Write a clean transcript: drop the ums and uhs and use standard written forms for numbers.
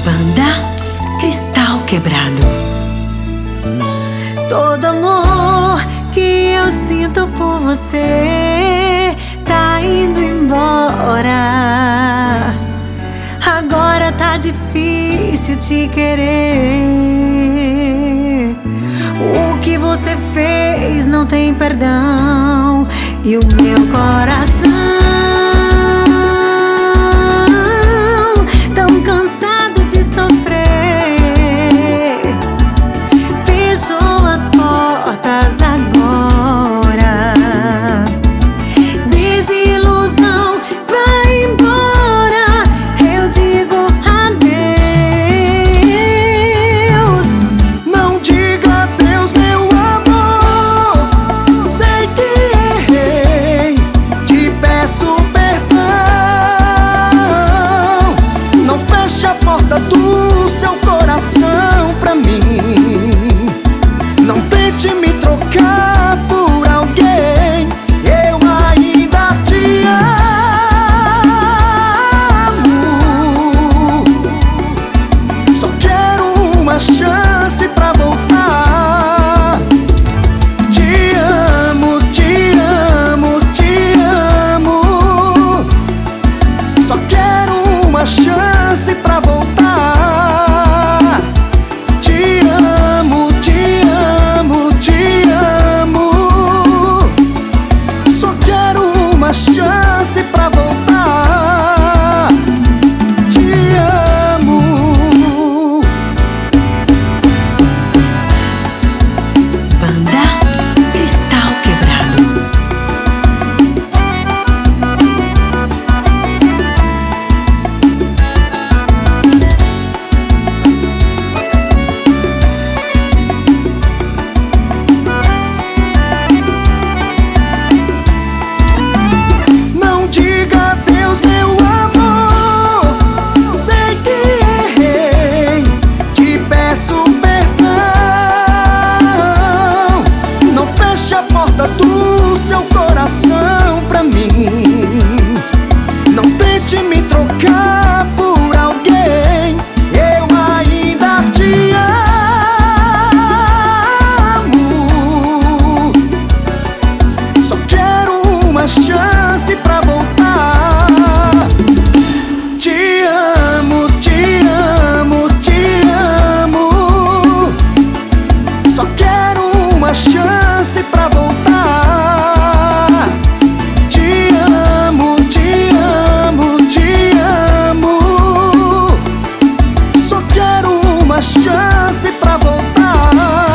Banda Cristal Quebrado. Todo amor que eu sinto por você tá indo embora. Agora tá difícil te querer. O que você fez não tem perdão. E o meu coração, tão cansado de sofrer, fechou as portas agora. Desilusão, vai embora. Eu digo adeus. Não diga adeus, meu amor. Sei que errei, te peço perdão. Não feche a porta do seu coração pra mim. Não tente me trocar por alguém. Eu ainda te amo. Só quero uma chance pra voltar. Te amo, te amo, te amo. Só quero uma chance pra voltar. Te amo, te amo, te amo. Só quero uma chance pra voltar. Te amo. Banda Cristal Quebrado. Não diga adeus, meu amor. Sei que errei, te peço perdão. Não feche a porta do seu coração pra mim. Não tente me trocar por alguém. Eu ainda te amo. Só quero uma chance pra voltar. Te amo, te amo, te amo. Só quero uma chance pra voltar. Te amo, te amo, te amo. Só quero uma chance pra voltar.